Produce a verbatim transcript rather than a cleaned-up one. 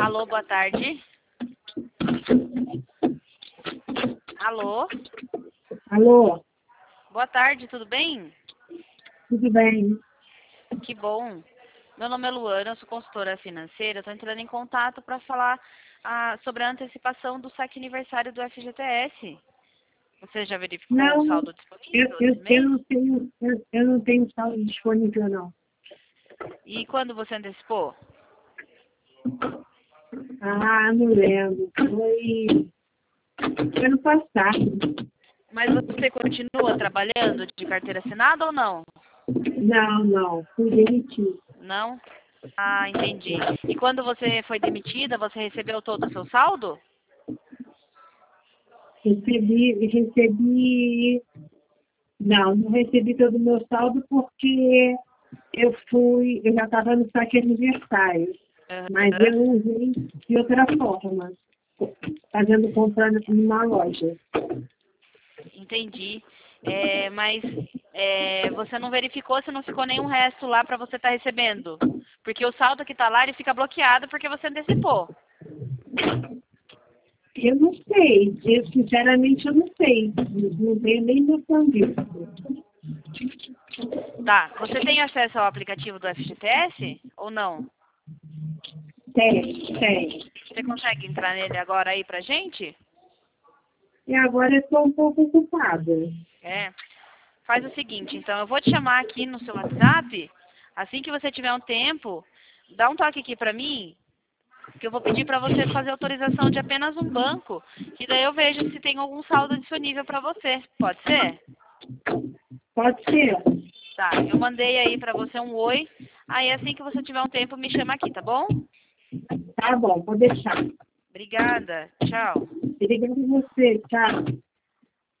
Alô, boa tarde. Alô? Alô, Boa tarde, tudo bem? tudo bem? Que bom. Meu nome é Luana, eu sou consultora financeira. Estou entrando em contato para falar ah, sobre a antecipação do saque aniversário do F G T S. Você já verificou o Não, saldo eu, disponível eu, esse eu mês? não tenho, eu, eu não tenho saldo disponível, não. E quando você antecipou? Ah, não lembro. Foi foi ano passado. Mas você continua trabalhando de carteira assinada ou não? Não, não, fui demitido. Não? Ah, entendi. E quando você foi demitida, você recebeu todo o seu saldo? Recebi, recebi, não, não recebi todo o meu saldo porque eu fui, eu já estava no saque aniversário, mas Aham. eu usei de outra forma, fazendo compra numa loja. Entendi. É, mas é, você não verificou se não ficou nenhum resto lá para você estar recebendo? Porque o saldo que está lá, ele fica bloqueado porque você antecipou. Eu não sei, eu sinceramente eu não sei, não tenho nem noção disso. Tá. Você tem acesso ao aplicativo do F G T S ou não? Tem, tem. Você consegue entrar nele agora aí pra gente? E agora eu estou um pouco ocupada. É. Faz o seguinte, então, eu vou te chamar aqui no seu WhatsApp. Assim que você tiver um tempo, dá um toque aqui pra mim, que eu vou pedir pra você fazer autorização de apenas um banco, que daí eu vejo se tem algum saldo disponível pra você. Pode ser? Pode ser? Tá, eu mandei aí pra você um oi. Aí assim que você tiver um tempo, me chama aqui, tá bom? Tá bom, vou deixar. Obrigada. Tchau. Obrigada a você, tchau.